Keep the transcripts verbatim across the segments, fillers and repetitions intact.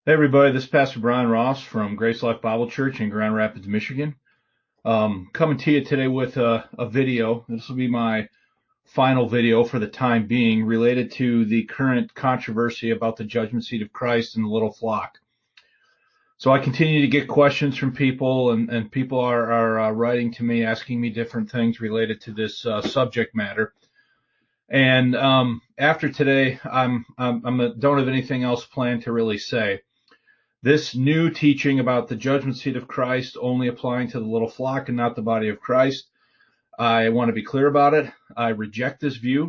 Hey everybody, this is Pastor Brian Ross from Grace Life Bible Church in Grand Rapids, Michigan. Um, coming to you today with a, a video. This will be my final video for the time being related to the current controversy about the judgment seat of Christ and the little flock. So I continue to get questions from people, and, and people are, are uh, writing to me asking me different things related to this uh, subject matter. And um, after today, I'm, I'm, I'm a, don't have anything else planned to really say. This new teaching about the judgment seat of Christ only applying to the little flock and not the body of Christ, I want to be clear about it. I reject this view.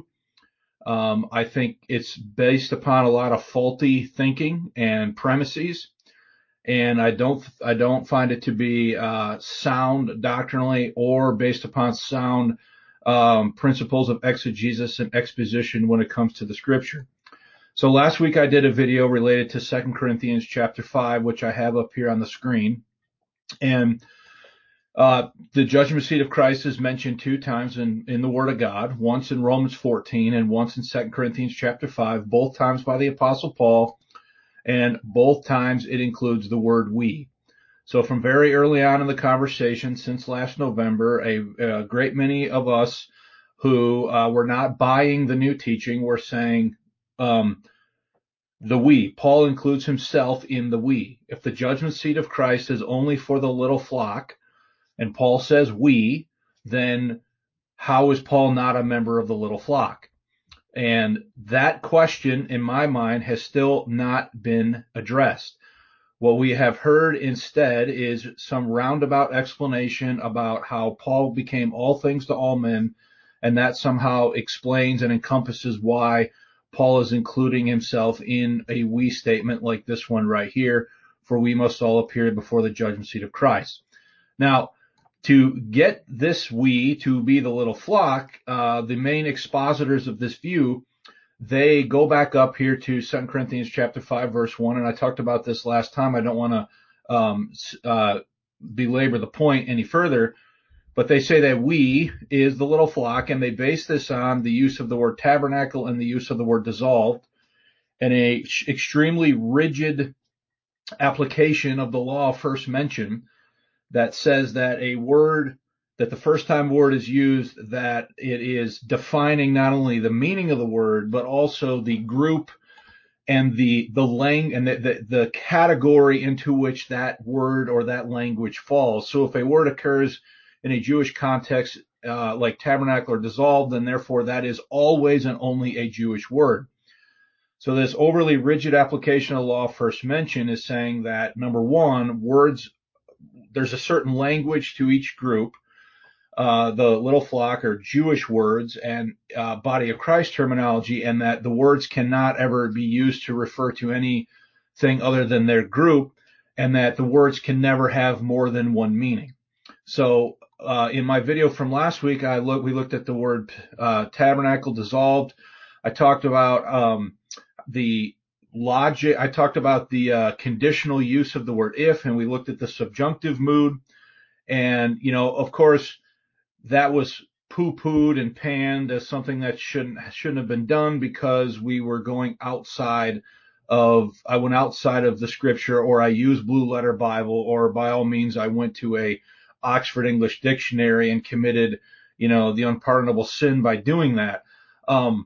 Um, I think it's based upon a lot of faulty thinking and premises, and I don't I don't find it to be uh, sound doctrinally or based upon sound um, principles of exegesis and exposition when it comes to the Scripture. So last week I did a video related to Second Corinthians chapter five, which I have up here on the screen. And uh, the judgment seat of Christ is mentioned two times in, in the Word of God, once in Romans fourteen and once in Second Corinthians chapter five, both times by the Apostle Paul, and both times it includes the word we. So from very early on in the conversation, since last November, a, a great many of us who uh, were not buying the new teaching were saying, um, the we. Paul includes himself in the we. If the judgment seat of Christ is only for the little flock, and Paul says we, then how is Paul not a member of the little flock? And that question, in my mind, has still not been addressed. What we have heard instead is some roundabout explanation about how Paul became all things to all men, and that somehow explains and encompasses why Paul is including himself in a we statement like this one right here, for we must all appear before the judgment seat of Christ. Now, to get this we to be the little flock, uh, the main expositors of this view, they go back up here to Second Corinthians chapter five, verse one, and I talked about this last time. I don't want to um, uh, belabor the point any further, but they say that we is the little flock, and they base this on the use of the word tabernacle and the use of the word dissolved, and a extremely rigid application of the law first mentioned that says that a word, that the first time word is used, that it is defining not only the meaning of the word, but also the group and the the lang and the, the, the category into which that word or that language falls. So if a word occurs in a Jewish context, uh, like tabernacle or dissolved, then therefore that is always and only a Jewish word. So this overly rigid application of the law first mentioned is saying that, number one, words, there's a certain language to each group. Uh, the little flock are Jewish words and uh, body of Christ terminology, and that the words cannot ever be used to refer to anything other than their group, and that the words can never have more than one meaning. So uh, in my video from last week, I look, we looked at the word uh, tabernacle, dissolved. I talked about um, the logic. I talked about the uh, conditional use of the word if, and we looked at the subjunctive mood. And, you know, of course, that was poo-pooed and panned as something that shouldn't shouldn't have been done because we were going outside of, I went outside of the scripture, or I used Blue Letter Bible, or by all means I went to a Oxford English Dictionary and committed, you know, the unpardonable sin by doing that. Um,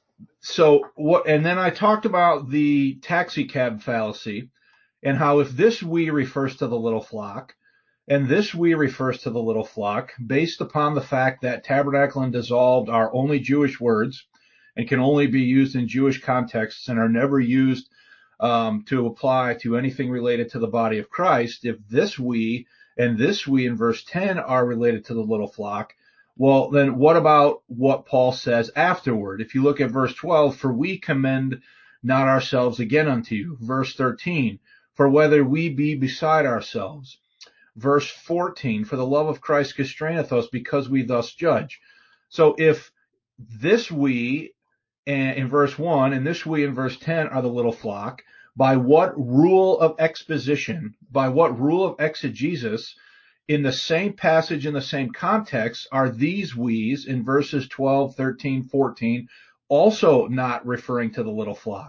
so what, and then I talked about the taxi cab fallacy and how if this we refers to the little flock, and this we refers to the little flock based upon the fact that tabernacle and dissolved are only Jewish words and can only be used in Jewish contexts and are never used um, to apply to anything related to the body of Christ. If this we and this we in verse ten are related to the little flock, well, then what about what Paul says afterward? If you look at verse twelve, for we commend not ourselves again unto you. Verse thirteen, for whether we be beside ourselves. Verse fourteen, for the love of Christ constraineth us, because we thus judge. So if this we in verse one and this we in verse ten are the little flock, by what rule of exposition, by what rule of exegesis, in the same passage, in the same context, are these we's in verses twelve, thirteen, fourteen also not referring to the little flock?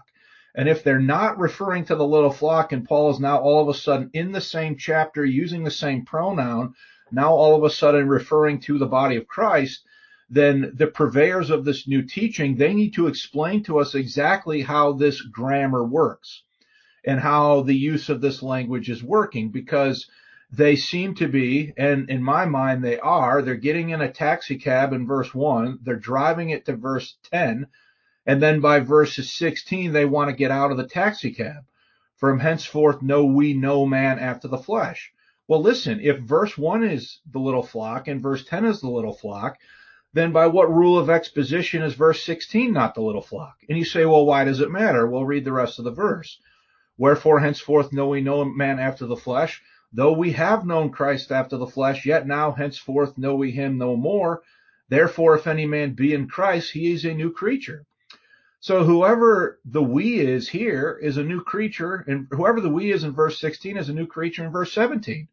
And if they're not referring to the little flock, and Paul is now all of a sudden in the same chapter using the same pronoun, now all of a sudden referring to the body of Christ, then the purveyors of this new teaching, they need to explain to us exactly how this grammar works and how the use of this language is working, because they seem to be, and in my mind they are, they're getting in a taxi cab in verse one, they're driving it to verse ten, and then by verses sixteen, they want to get out of the taxi cab. From henceforth know we no man after the flesh. Well, listen, if verse one is the little flock and verse ten is the little flock, then by what rule of exposition is verse sixteen not the little flock? And you say, well, why does it matter? Well, read the rest of the verse. Wherefore henceforth know we no man after the flesh, though we have known Christ after the flesh, yet now henceforth know we him no more. Therefore, if any man be in Christ, he is a new creature. So whoever the we is here is a new creature, and whoever the we is in verse sixteen is a new creature in verse seventeen.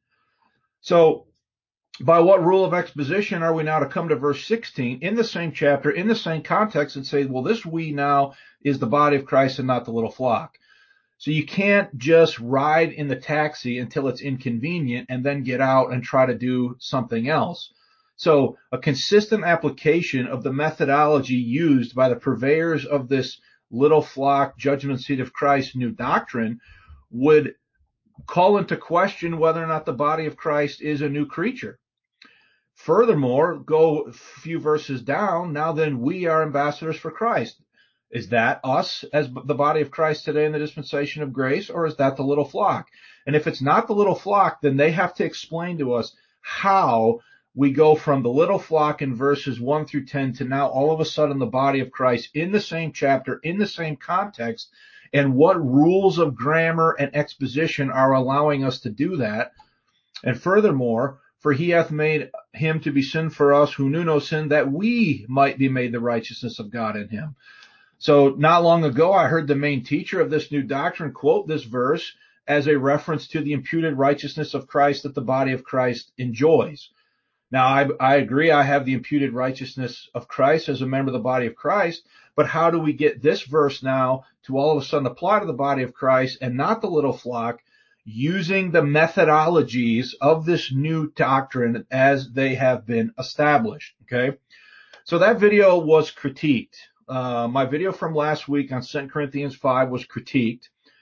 So by what rule of exposition are we now to come to verse sixteen in the same chapter, in the same context, and say, well, this we now is the body of Christ and not the little flock? So you can't just ride in the taxi until it's inconvenient and then get out and try to do something else. So a consistent application of the methodology used by the purveyors of this little flock judgment seat of Christ new doctrine would call into question whether or not the body of Christ is a new creature. Furthermore, go a few verses down, now then we are ambassadors for Christ. Is that us as the body of Christ today in the dispensation of grace, or is that the little flock? And if it's not the little flock, then they have to explain to us how we go from the little flock in verses one through ten to now all of a sudden the body of Christ in the same chapter, in the same context, and what rules of grammar and exposition are allowing us to do that. And furthermore, for he hath made him to be sin for us who knew no sin, that we might be made the righteousness of God in him. So not long ago, I heard the main teacher of this new doctrine quote this verse as a reference to the imputed righteousness of Christ that the body of Christ enjoys. Now, I, I agree, I have the imputed righteousness of Christ as a member of the body of Christ, but how do we get this verse now to all of a sudden apply to the body of Christ and not the little flock, using the methodologies of this new doctrine as they have been established? Okay, so that video was critiqued. Uh, my video from last week on Second Corinthians five was critiqued,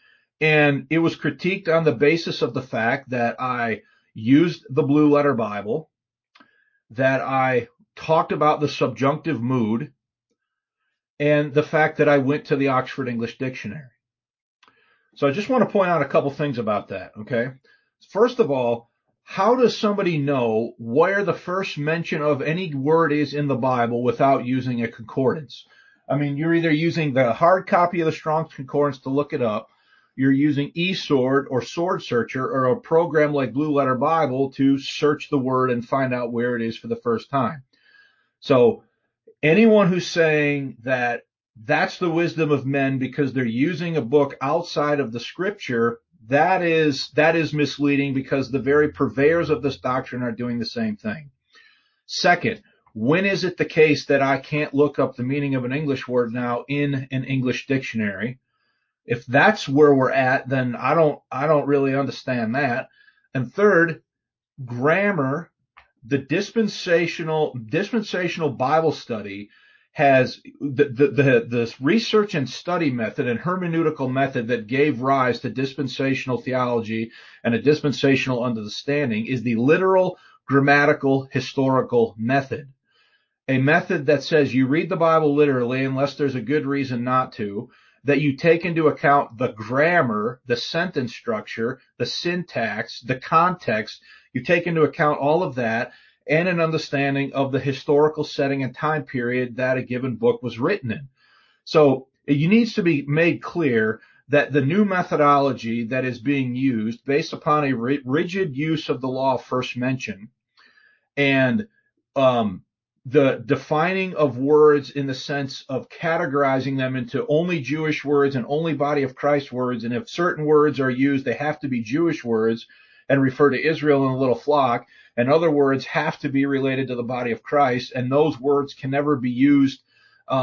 and it was critiqued on the basis of the fact that I used the Blue Letter Bible, that I talked about the subjunctive mood, and the fact that I went to the Oxford English Dictionary. So I just want to point out a couple things about that, okay? First of all, how does somebody know where the first mention of any word is in the Bible without using a concordance? I mean, you're either using the hard copy of the Strong's Concordance to look it up, you're using eSword or Sword Searcher or a program like Blue Letter Bible to search the word and find out where it is for the first time. So anyone who's saying that that's the wisdom of men because they're using a book outside of the scripture, that is, that is misleading, because the very purveyors of this doctrine are doing the same thing. Second, when is it the case that I can't look up the meaning of an English word now in an English dictionary? If that's where we're at, then I don't, I don't really understand that. And third, grammar, the dispensational, dispensational Bible study has the, the, the, the research and study method and hermeneutical method that gave rise to dispensational theology and a dispensational understanding is the literal, grammatical, historical method. A method that says you read the Bible literally unless there's a good reason not to, that you take into account the grammar, the sentence structure, the syntax, the context. You take into account all of that and an understanding of the historical setting and time period that a given book was written in. So it needs to be made clear that the new methodology that is being used based upon a rigid use of the law first mentioned and um the defining of words in the sense of categorizing them into only Jewish words and only body of Christ words. And if certain words are used, they have to be Jewish words and refer to Israel and the little flock. And other words have to be related to the body of Christ. And those words can never be used um,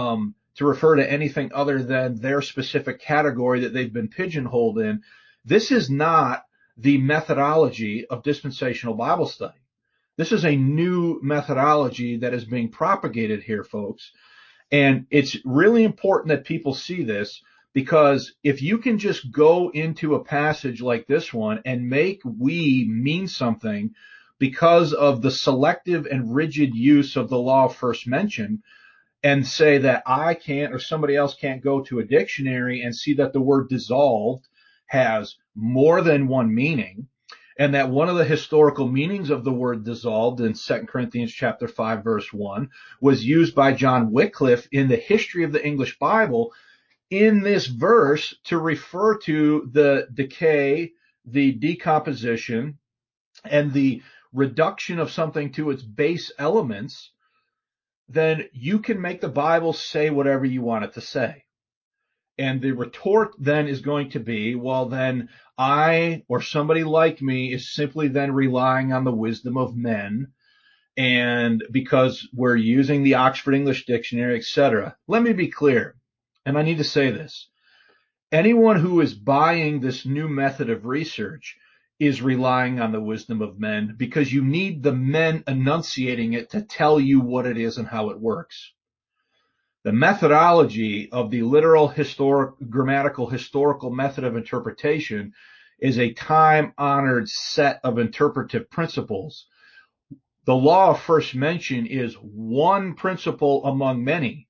to refer to anything other than their specific category that they've been pigeonholed in. This is not the methodology of dispensational Bible study. This is a new methodology that is being propagated here, folks. And it's really important that people see this, because if you can just go into a passage like this one and make we mean something because of the selective and rigid use of the law of first mention, and say that I can't or somebody else can't go to a dictionary and see that the word dissolved has more than one meaning, and that one of the historical meanings of the word dissolved in Second Corinthians chapter five, verse one, was used by John Wycliffe in the history of the English Bible in this verse to refer to the decay, the decomposition, and the reduction of something to its base elements, then you can make the Bible say whatever you want it to say. And the retort then is going to be, well, then I or somebody like me is simply then relying on the wisdom of men, and because we're using the Oxford English Dictionary, et cetera. Let me be clear, and I need to say this. Anyone who is buying this new method of research is relying on the wisdom of men, because you need the men enunciating it to tell you what it is and how it works. The methodology of the literal historic, grammatical historical method of interpretation is a time-honored set of interpretive principles. The law of first mention is one principle among many,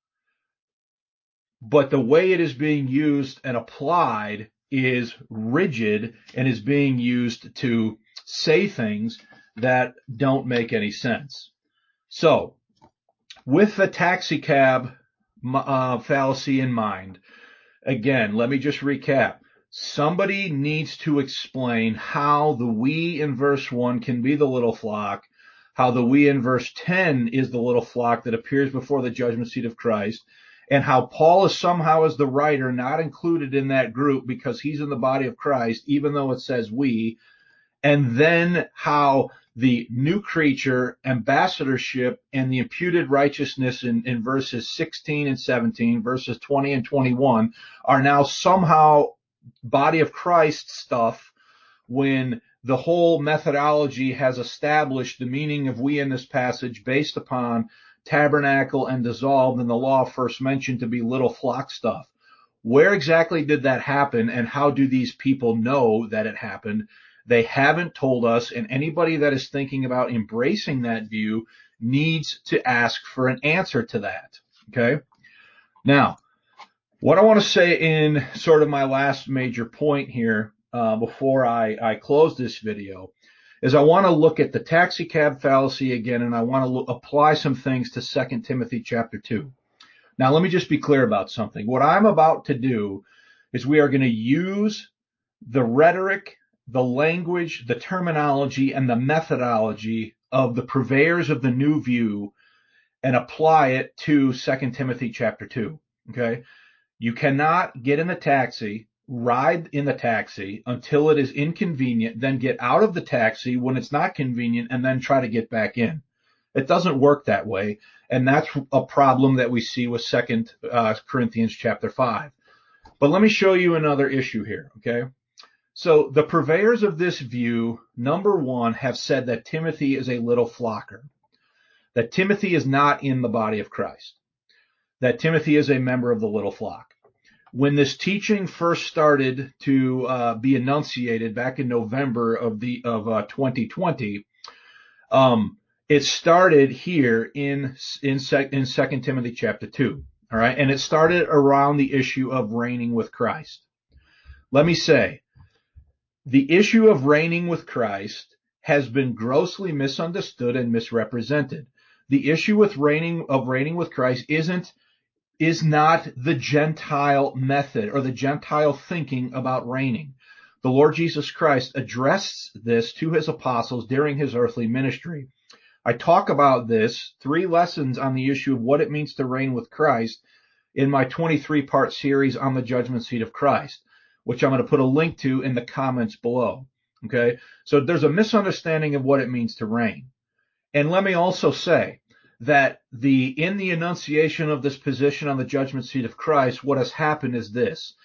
but the way it is being used and applied is rigid and is being used to say things that don't make any sense. So, with the taxi cab uh, fallacy in mind, again, let me just recap. Somebody needs to explain how the we in verse one can be the little flock, how the we in verse ten is the little flock that appears before the judgment seat of Christ, and how Paul is somehow, as the writer, not included in that group because he's in the body of Christ, even though it says we, and then how the new creature ambassadorship and the imputed righteousness in, in verses sixteen and seventeen, verses twenty and twenty-one, are now somehow body of Christ stuff, when the whole methodology has established the meaning of we in this passage based upon tabernacle and dissolved in the law of first mention to be little flock stuff. Where exactly did that happen, and how do these people know that it happened? They haven't told us, and anybody that is thinking about embracing that view needs to ask for an answer to that. Okay? Now, what I want to say in sort of my last major point here, uh, before I, I close this video, is I want to look at the taxi cab fallacy again, and I want to look, apply some things to Second Timothy chapter two. Now, let me just be clear about something. What I'm about to do is we are going to use the rhetoric, the language, the terminology, and the methodology of the purveyors of the new view and apply it to Second Timothy chapter two. Okay? You cannot get in the taxi, ride in the taxi until it is inconvenient, then get out of the taxi when it's not convenient, and then try to get back in. It doesn't work that way, and that's a problem that we see with Second uh, Corinthians chapter five. But let me show you another issue here, okay? So the purveyors of this view, number one, have said that Timothy is a little flocker, that Timothy is not in the body of Christ, that Timothy is a member of the little flock. When this teaching first started to uh, be enunciated back in November of the of uh, twenty twenty, um, it started here in in, sec, in Second Timothy chapter two. All right, and it started around the issue of reigning with Christ. Let me say, the issue of reigning with Christ has been grossly misunderstood and misrepresented. The issue with reigning of reigning with Christ isn't is not the Gentile method or the Gentile thinking about reigning. The Lord Jesus Christ addressed this to his apostles during his earthly ministry. I talk about this, three lessons on the issue of what it means to reign with Christ, in my twenty-three part series on the judgment seat of Christ, which I'm going to put a link to in the comments below. Okay, so there's a misunderstanding of what it means to reign. And let me also say that the in the enunciation of this position on the judgment seat of Christ, what has happened is this.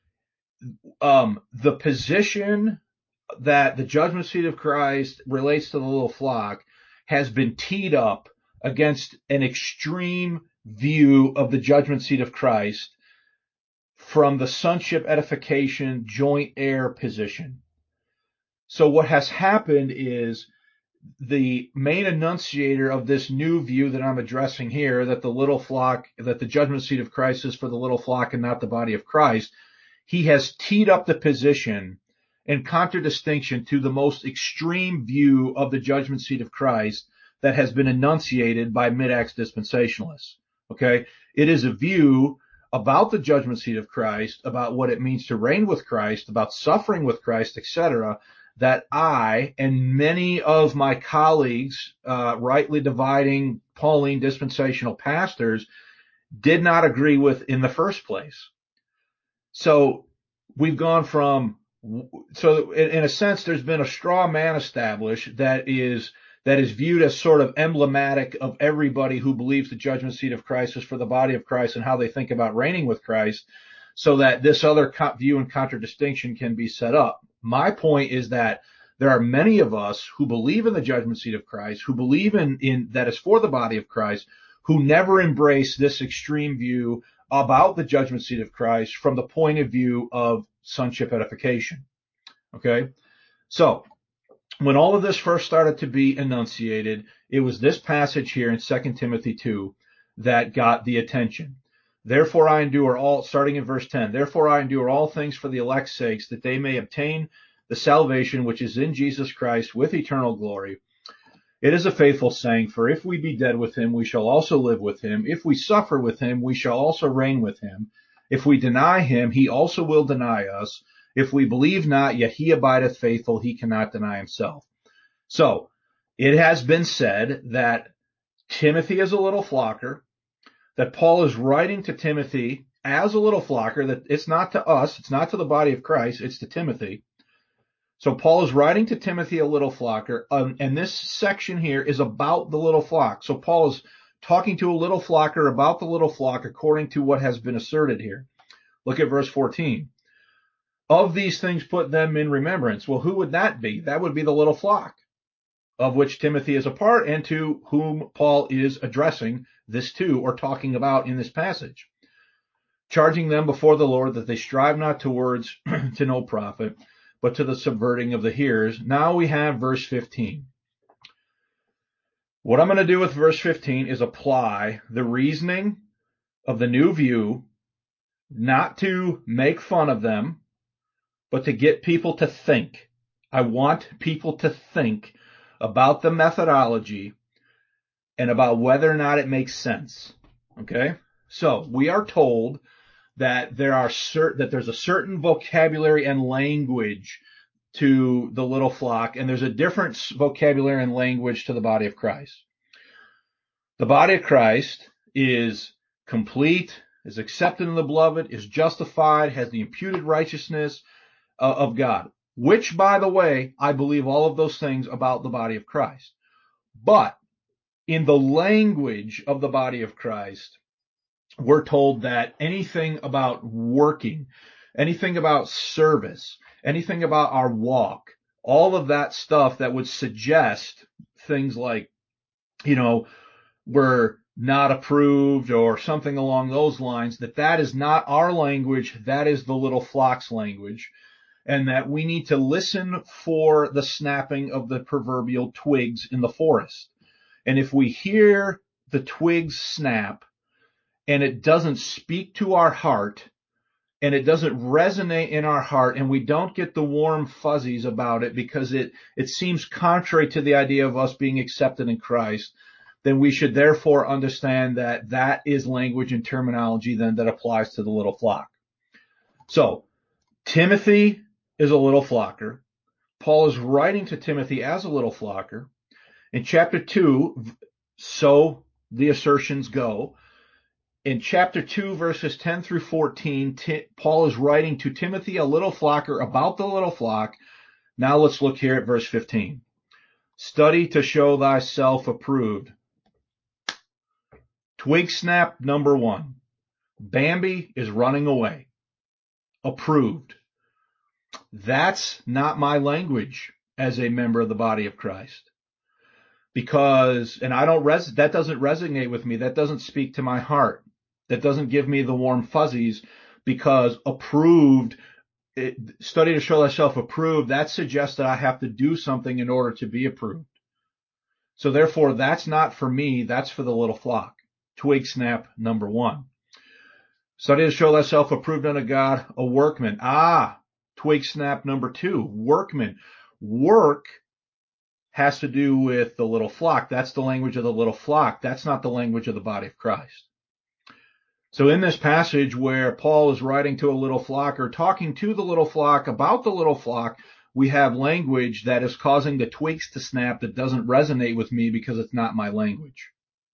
Um, the position that the judgment seat of Christ relates to the little flock has been teed up against an extreme view of the judgment seat of Christ from the sonship edification joint heir position. So what has happened is the main enunciator of this new view that I'm addressing here, that the little flock, that the judgment seat of Christ is for the little flock and not the body of Christ, he has teed up the position in contradistinction to the most extreme view of the judgment seat of Christ that has been enunciated by mid-Acts dispensationalists. Okay? It is a view about the judgment seat of Christ, about what it means to reign with Christ, about suffering with Christ, et cetera, that I and many of my colleagues, uh, rightly dividing Pauline dispensational pastors, did not agree with in the first place. So we've gone from, so in, in a sense, there's been a straw man established that is that is viewed as sort of emblematic of everybody who believes the judgment seat of Christ is for the body of Christ and how they think about reigning with Christ, so that this other view and contradistinction can be set up. My point is that there are many of us who believe in the judgment seat of Christ, who believe in, in that is for the body of Christ, who never embrace this extreme view about the judgment seat of Christ from the point of view of sonship edification. Okay? So, when all of this first started to be enunciated, it was this passage here in Second Timothy two that got the attention. Therefore I endure all, starting in verse ten, therefore I endure all things for the elect's sakes, that they may obtain the salvation which is in Jesus Christ with eternal glory. It is a faithful saying, for if we be dead with him, we shall also live with him. If we suffer with him, we shall also reign with him. If we deny him, he also will deny us. If we believe not, yet he abideth faithful, he cannot deny himself. So, it has been said that Timothy is a little flocker, that Paul is writing to Timothy as a little flocker, that it's not to us, it's not to the body of Christ, it's to Timothy. So Paul is writing to Timothy a little flocker, um, and this section here is about the little flock. So Paul is talking to a little flocker about the little flock according to what has been asserted here. Look at verse fourteen. Of these things put them in remembrance. Well, who would that be? That would be the little flock, of which Timothy is a part and to whom Paul is addressing this to or talking about in this passage. Charging them before the Lord that they strive not to words to no profit, but to the subverting of the hearers. Now we have verse fifteen. What I'm going to do with verse fifteen is apply the reasoning of the new view, not to make fun of them, but to get people to think. I want people to think about the methodology and about whether or not it makes sense. Okay? So we are told that there are cert- that there's a certain vocabulary and language to the little flock, and there's a different vocabulary and language to the body of Christ. The body of Christ is complete, is accepted in the beloved, is justified, has the imputed righteousness uh, of God, which, by the way, I believe all of those things about the body of Christ. But in the language of the body of Christ, we're told that anything about working, anything about service, anything about our walk, all of that stuff that would suggest things like, you know, we're not approved or something along those lines, that that is not our language, that is the little flock's language, and that we need to listen for the snapping of the proverbial twigs in the forest. And if we hear the twigs snap and it doesn't speak to our heart, and it doesn't resonate in our heart, and we don't get the warm fuzzies about it because it, it seems contrary to the idea of us being accepted in Christ, then we should therefore understand that that is language and terminology then that applies to the little flock. So, Timothy is a little flocker. Paul is writing to Timothy as a little flocker. In chapter two, so the assertions go. In chapter two, verses ten through fourteen, T- Paul is writing to Timothy, a little flocker, about the little flock. Now let's look here at verse fifteen. Study to show thyself approved. Twig snap number one. Bambi is running away. Approved. That's not my language as a member of the body of Christ. Because, and I don't res, that doesn't resonate with me. That doesn't speak to my heart. That doesn't give me the warm fuzzies, because approved, it, study to show thyself approved, that suggests that I have to do something in order to be approved. So therefore, that's not for me. That's for the little flock. Twig snap number one. Study to show thyself approved unto God, a workman. Ah, twig snap number two, workman. Work has to do with the little flock. That's the language of the little flock. That's not the language of the body of Christ. So in this passage where Paul is writing to a little flock, or talking to the little flock about the little flock, we have language that is causing the twigs to snap that doesn't resonate with me because it's not my language.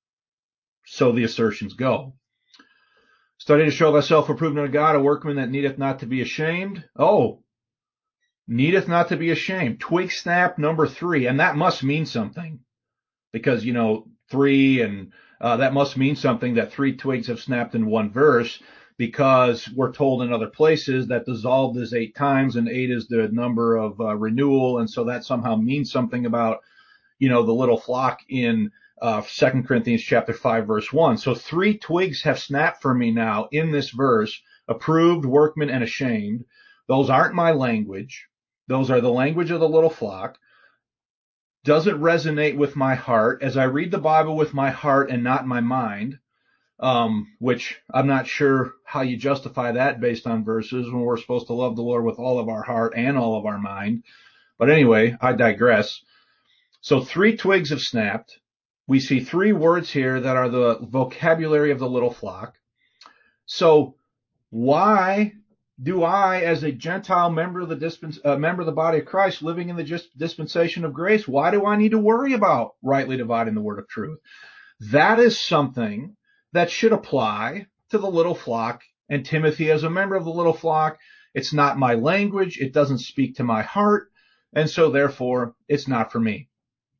So the assertions go. Study to show thyself approved unto God, a workman that needeth not to be ashamed. Oh, needeth not to be ashamed. Twig snap number three. And that must mean something, because, you know, three and uh, that must mean something, that three twigs have snapped in one verse, because we're told in other places that dissolved is eight times, and eight is the number of uh, renewal. And so that somehow means something about, you know, the little flock in uh, Second Corinthians chapter five, verse one. So three twigs have snapped for me now in this verse: approved, workman, and ashamed. Those aren't my language. Those are the language of the little flock. Doesn't resonate with my heart as I read the Bible with my heart and not my mind, um, which I'm not sure how you justify that based on verses when we're supposed to love the Lord with all of our heart and all of our mind. But anyway, I digress. So three twigs have snapped. We see three words here that are the vocabulary of the little flock. So why do I, as a Gentile member of the dispens, uh, member of the body of Christ, living in the dispensation of grace, why do I need to worry about rightly dividing the word of truth? That is something that should apply to the little flock and Timothy as a member of the little flock. It's not my language. It doesn't speak to my heart. And so therefore, it's not for me.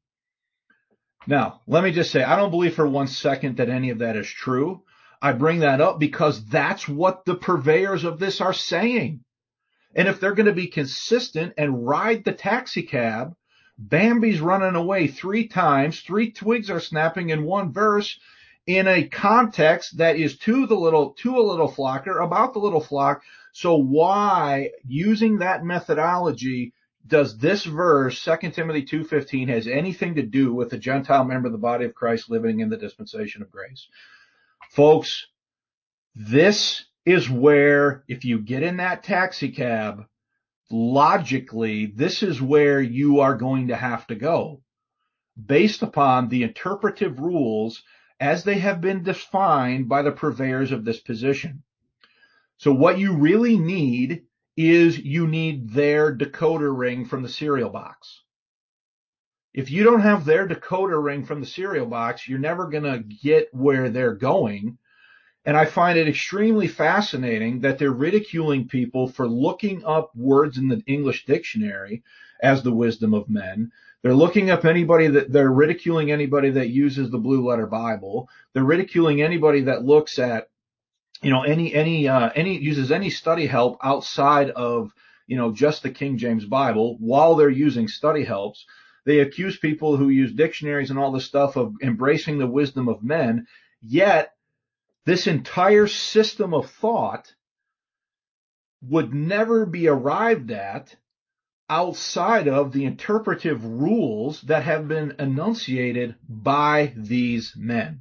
Now, let me just say, I don't believe for one second that any of that is true. I bring that up because that's what the purveyors of this are saying. And if they're going to be consistent and ride the taxi cab, Bambi's running away three times, three twigs are snapping in one verse, in a context that is to the little, to a little flocker, about the little flock. So why, using that methodology, does this verse, Second Timothy two fifteen, has anything to do with a Gentile member of the body of Christ living in the dispensation of grace? Folks, this is where, if you get in that taxi cab, logically, this is where you are going to have to go, based upon the interpretive rules as they have been defined by the purveyors of this position. So what you really need is you need their decoder ring from the cereal box. If you don't have their decoder ring from the cereal box, you're never going to get where they're going. And I find it extremely fascinating that they're ridiculing people for looking up words in the English dictionary as the wisdom of men. They're looking up anybody that they're ridiculing anybody that uses the Blue Letter Bible. They're ridiculing anybody that looks at, you know, any, any, uh, any, uses any study help outside of, you know, just the King James Bible while they're using study helps. They accuse people who use dictionaries and all this stuff of embracing the wisdom of men. Yet this entire system of thought would never be arrived at outside of the interpretive rules that have been enunciated by these men.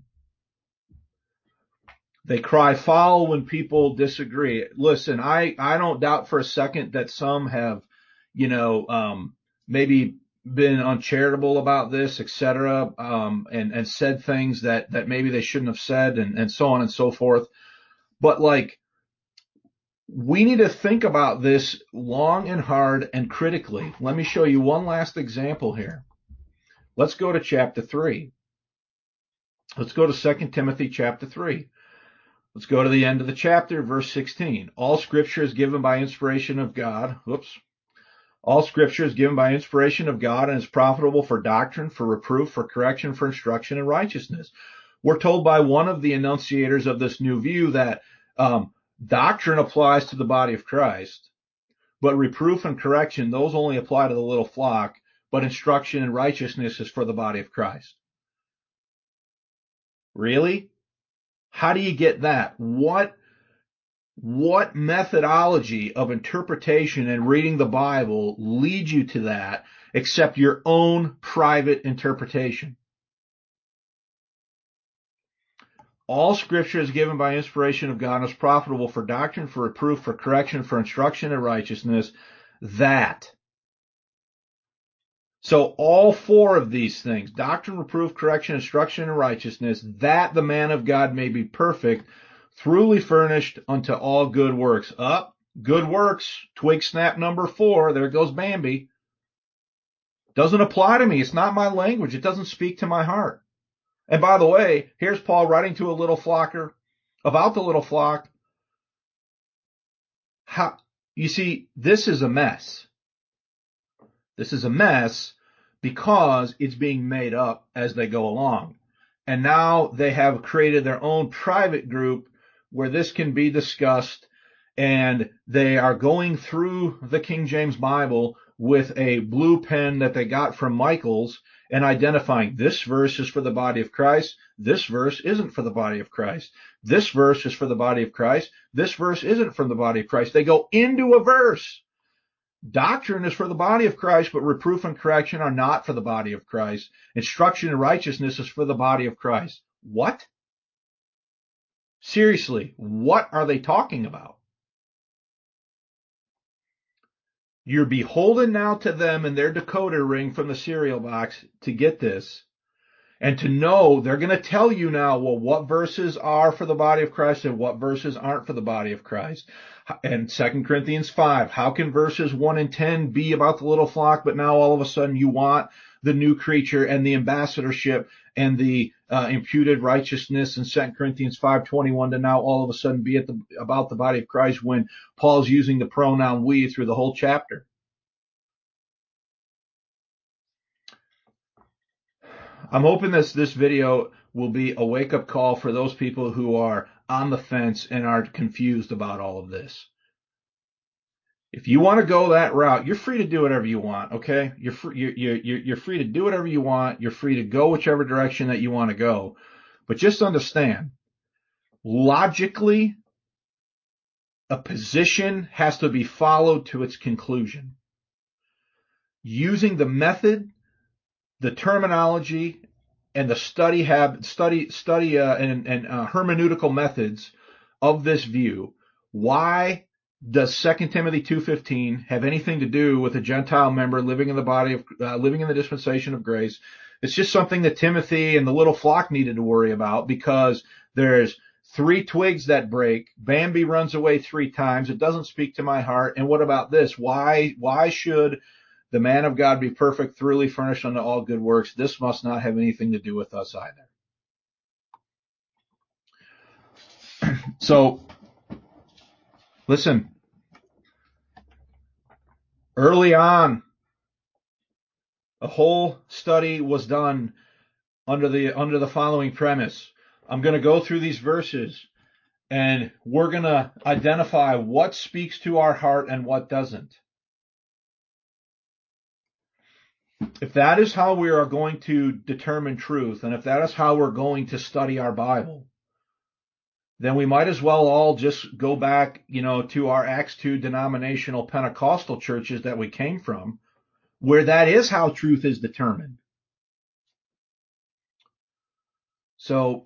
They cry foul when people disagree. Listen, I, I don't doubt for a second that some have, you know, um, maybe been uncharitable about this, et cetera, um, and, and said things that, that maybe they shouldn't have said, and, and so on and so forth. But like, we need to think about this long and hard and critically. Let me show you one last example here. Let's go to chapter three. Let's go to Second Timothy chapter three. Let's go to the end of the chapter, verse sixteen. All scripture is given by inspiration of God. Whoops. All scripture is given by inspiration of God and is profitable for doctrine, for reproof, for correction, for instruction in righteousness. We're told by one of the enunciators of this new view that um, doctrine applies to the body of Christ, but reproof and correction, those only apply to the little flock, but instruction in righteousness is for the body of Christ. Really? How do you get that? What, what methodology of interpretation and reading the Bible leads you to that except your own private interpretation? All scripture is given by inspiration of God and is profitable for doctrine, for reproof, for correction, for instruction in righteousness. That. So all four of these things, doctrine, reproof, correction, instruction in righteousness, that the man of God may be perfect, thoroughly furnished unto all good works. Up, good works, twig snap number four. There goes Bambi. Doesn't apply to me. It's not my language. It doesn't speak to my heart. And by the way, here's Paul writing to a little flocker about the little flock. How, you see, this is a mess. This is a mess because it's being made up as they go along. And now they have created their own private group where this can be discussed, and they are going through the King James Bible with a blue pen that they got from Michael's and identifying this verse is for the body of Christ. This verse isn't for the body of Christ. This verse is for the body of Christ. This verse isn't from the body of Christ. They go into a verse. Doctrine is for the body of Christ, but reproof and correction are not for the body of Christ. Instruction in righteousness is for the body of Christ. What? Seriously, what are they talking about? You're beholden now to them and their decoder ring from the cereal box to get this. And to know, they're going to tell you now, well, what verses are for the body of Christ and what verses aren't for the body of Christ. And Second Corinthians five, how can verses one and ten be about the little flock, but now all of a sudden you want the new creature and the ambassadorship and the uh, imputed righteousness in Second Corinthians five twenty-one to now all of a sudden be at the, about the body of Christ when Paul's using the pronoun we through the whole chapter? I'm hoping this, this video will be a wake-up call for those people who are on the fence and are confused about all of this. If you want to go that route, you're free to do whatever you want, okay? You're free, you're, you're, you're free to do whatever you want. You're free to go whichever direction that you want to go. But just understand, logically, a position has to be followed to its conclusion. Using the method, the terminology, and the study have study study uh, and, and uh, hermeneutical methods of this view. Why does Second Timothy two fifteen have anything to do with a Gentile member living in the body of uh, living in the dispensation of grace? It's just something that Timothy and the little flock needed to worry about, because there's three twigs that break. Bambi runs away three times. It doesn't speak to my heart. And what about this? Why why should the man of God be perfect, thoroughly furnished unto all good works? This must not have anything to do with us either. So, listen, early on, a whole study was done under the, under the following premise. I'm going to go through these verses and we're going to identify what speaks to our heart and what doesn't. If that is how we are going to determine truth, and if that is how we're going to study our Bible, then we might as well all just go back, you know, to our Acts two denominational Pentecostal churches that we came from, where that is how truth is determined. So,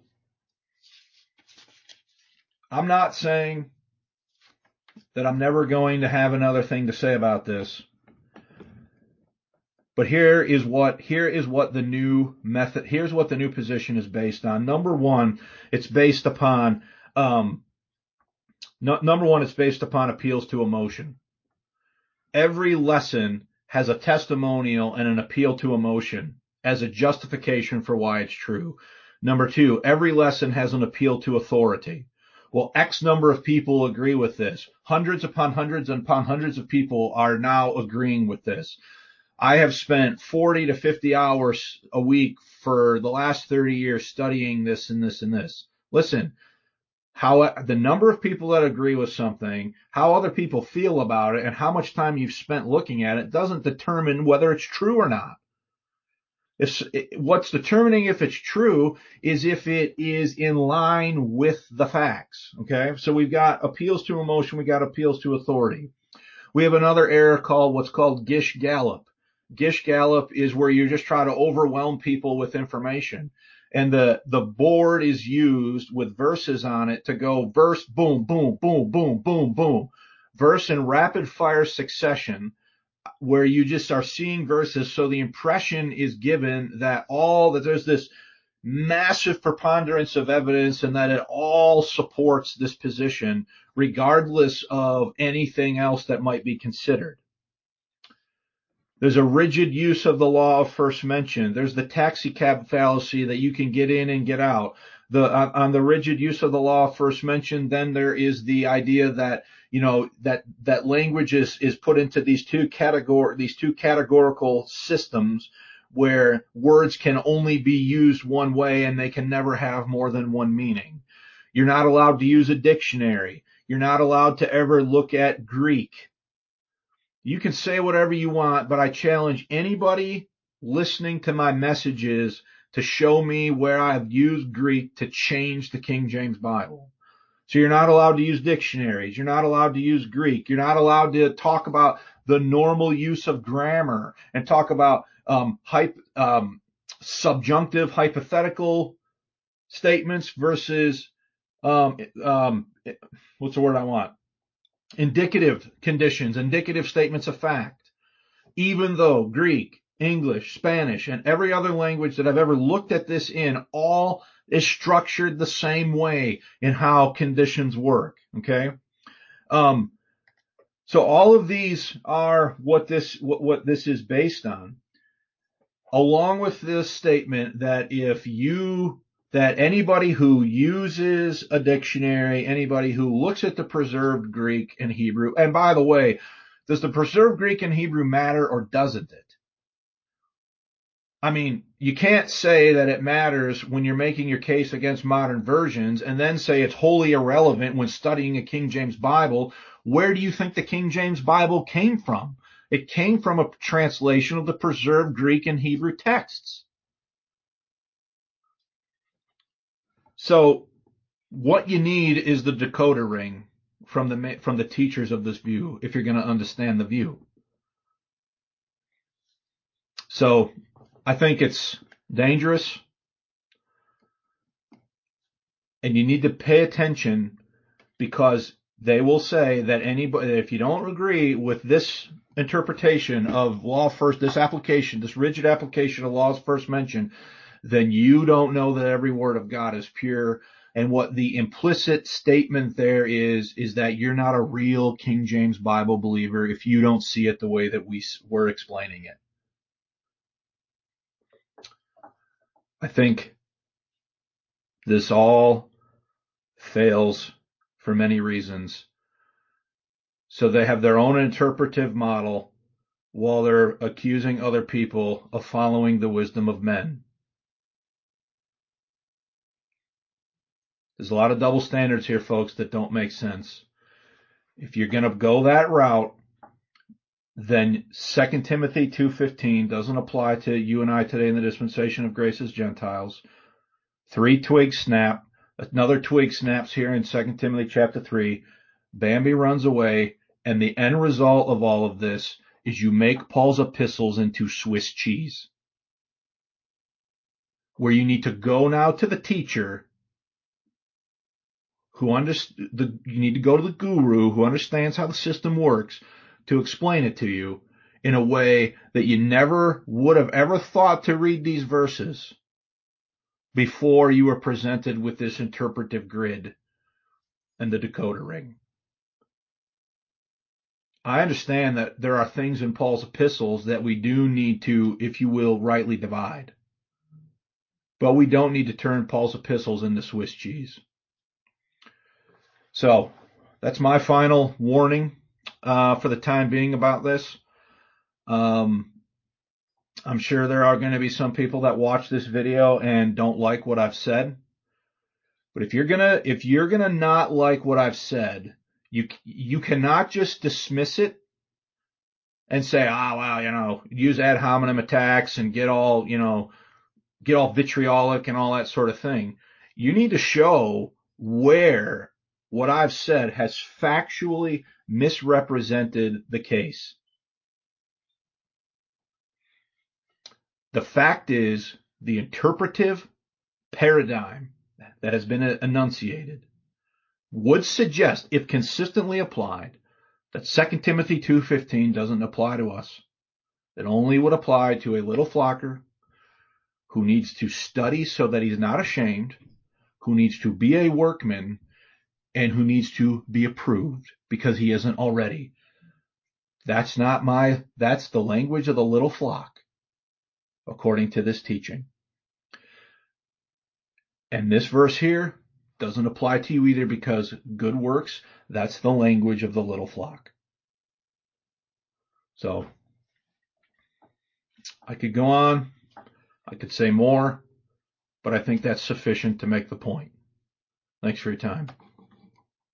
I'm not saying that I'm never going to have another thing to say about this. But here is what, here is what the new method, here's what the new position is based on. Number one, it's based upon, um, no, number one, it's based upon appeals to emotion. Every lesson has a testimonial and an appeal to emotion as a justification for why it's true. Number two, every lesson has an appeal to authority. Well, X number of people agree with this. Hundreds upon hundreds and upon hundreds of people are now agreeing with this. I have spent forty to fifty hours a week for the last thirty years studying this and this and this. Listen, how the number of people that agree with something, how other people feel about it, and how much time you've spent looking at it doesn't determine whether it's true or not. If, what's determining if it's true is if it is in line with the facts. Okay. So we've got appeals to emotion. We got appeals to authority. We have another error called what's called Gish Gallop. Gish Gallop is where you just try to overwhelm people with information. And the, the board is used with verses on it to go verse, boom, boom, boom, boom, boom, boom. Verse in rapid fire succession, where you just are seeing verses. So the impression is given that all that there's this massive preponderance of evidence and that it all supports this position, regardless of anything else that might be considered. There's a rigid use of the law of first mention. There's the taxi cab fallacy that you can get in and get out. The, on, on the rigid use of the law of first mention, then there is the idea that, you know, that, that language is, is put into these two categor, these two categorical systems where words can only be used one way and they can never have more than one meaning. You're not allowed to use a dictionary. You're not allowed to ever look at Greek. You can say whatever you want, but I challenge anybody listening to my messages to show me where I've used Greek to change the King James Bible. So you're not allowed to use dictionaries. You're not allowed to use Greek. You're not allowed to talk about the normal use of grammar and talk about um, hype, um, subjunctive hypothetical statements versus um, um, what's the word I want? Indicative conditions, indicative statements of fact. Even though Greek, English, Spanish, and every other language that I've ever looked at this in all is structured the same way in how conditions work. Okay. Um, so all of these are what this, what, what this is based on, along with this statement that if you, that anybody who uses a dictionary, anybody who looks at the preserved Greek and Hebrew, and by the way, does the preserved Greek and Hebrew matter or doesn't it? I mean, you can't say that it matters when you're making your case against modern versions and then say it's wholly irrelevant when studying a King James Bible. Where do you think the King James Bible came from? It came from a translation of the preserved Greek and Hebrew texts. So what you need is the decoder ring from the, from the teachers of this view if you're going to understand the view. So I think it's dangerous, and you need to pay attention, because they will say that anybody, if you don't agree with this interpretation of law first, this application, this rigid application of laws first mentioned, then you don't know that every word of God is pure. And what the implicit statement there is, is that you're not a real King James Bible believer if you don't see it the way that we were explaining it. I think this all fails for many reasons. So they have their own interpretive model while they're accusing other people of following the wisdom of men. There's a lot of double standards here, folks, that don't make sense. If you're going to go that route, then Second Timothy two fifteen doesn't apply to you and I today in the dispensation of grace as Gentiles. Three twigs snap. Another twig snaps here in Second Timothy chapter three. Bambi runs away, and the end result of all of this is you make Paul's epistles into Swiss cheese, where you need to go now to the teacher who understands the, you need to go to the guru who understands how the system works to explain it to you in a way that you never would have ever thought to read these verses before you were presented with this interpretive grid and the decoder ring. I understand that there are things in Paul's epistles that we do need to, if you will, rightly divide. But we don't need to turn Paul's epistles into Swiss cheese. So that's my final warning uh, for the time being about this. Um, I'm sure there are going to be some people that watch this video and don't like what I've said. But if you're gonna if you're gonna not like what I've said, you you cannot just dismiss it and say, ah, oh, well, you know, use ad hominem attacks and get all, you know, get all vitriolic and all that sort of thing. You need to show where what I've said has factually misrepresented the case. The fact is, the interpretive paradigm that has been enunciated would suggest, if consistently applied, that Second Timothy two fifteen doesn't apply to us. It only would apply to a little flocker who needs to study so that he's not ashamed, who needs to be a workman, and who needs to be approved because he isn't already. That's not my, that's the language of the little flock, according to this teaching. And this verse here doesn't apply to you either, because good works, that's the language of the little flock. So I could go on, I could say more, but I think that's sufficient to make the point. Thanks for your time.